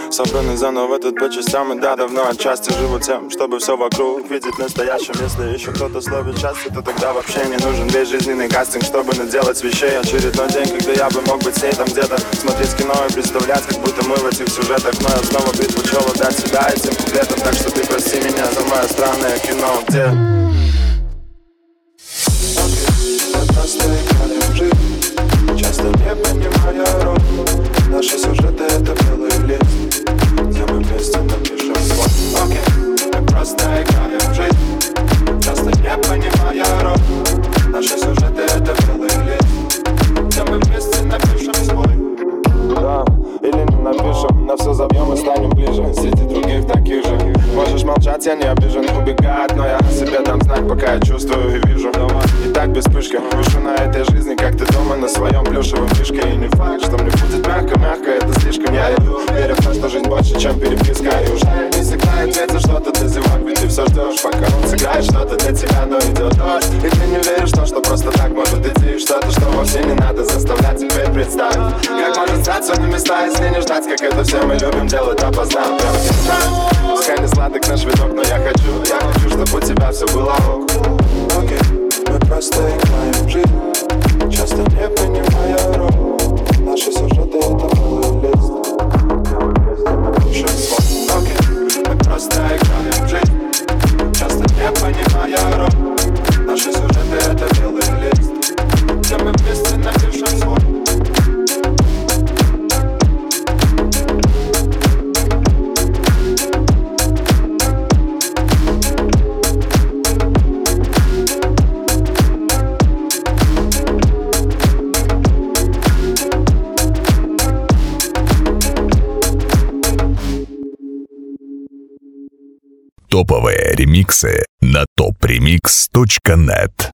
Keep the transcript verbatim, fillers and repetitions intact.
Собранный заново тут по частям. И да, давно отчасти живу тем, чтобы все вокруг видеть настоящим. Если еще кто-то словит счастье, то тогда вообще не нужен весь жизненный кастинг, чтобы наделать вещей. Очередной день, когда я бы мог быть с ней там где-то, смотреть кино и представлять, как будто мы в этих сюжетах. Но я снова предпочел отдать себя этим куплетам. Так что ты прости меня за мое странное кино, где мы просто играем в жизнь, часто не понимая роль. Наши сюжеты — это белый лист, где мы вместе напишем свой. Окей, мы просто играем в жизнь, часто не понимая роль. Наши сюжеты — это белый лист, где мы вместе напишем свой. Да, или не напишем, на все забьем и станем ближе среди других таких же. Можешь молчать, я не обижен, убегать, но я себе дам знак, пока я чувствую и вижу. И так без пышки, пишу на этой жизни, как ты дома на своем плюшевом фишке. И не факт, что мне будет мягко-мягко, это слишком я иду, верю в то, что жизнь больше, чем переписка. И уже не всегда ответишь что-то, ты зевак, ведь ты все ждешь, пока он сыграет что-то для тебя, но идет дождь. И ты не веришь в то, что просто так может идти, что-то, что вовсе не надо заставлять теперь представить. Как может статься на места, если не ждать, как это все мы любим делать допоздна. Прям сейчас, пускай не сладок наш видок, но я хочу, я хочу, чтобы у тебя все было ок. Окей, мы просто играем в жизнь, часто не понимая роль. Наши сюжеты — это белый лист, где мы вместе напишем свой. Окей, мы просто играем в жизнь, часто не понимая роль. Наши сюжеты — это белый лист, где мы вместе напишем свой. Топовые ремиксы на топ ремикс точка нет.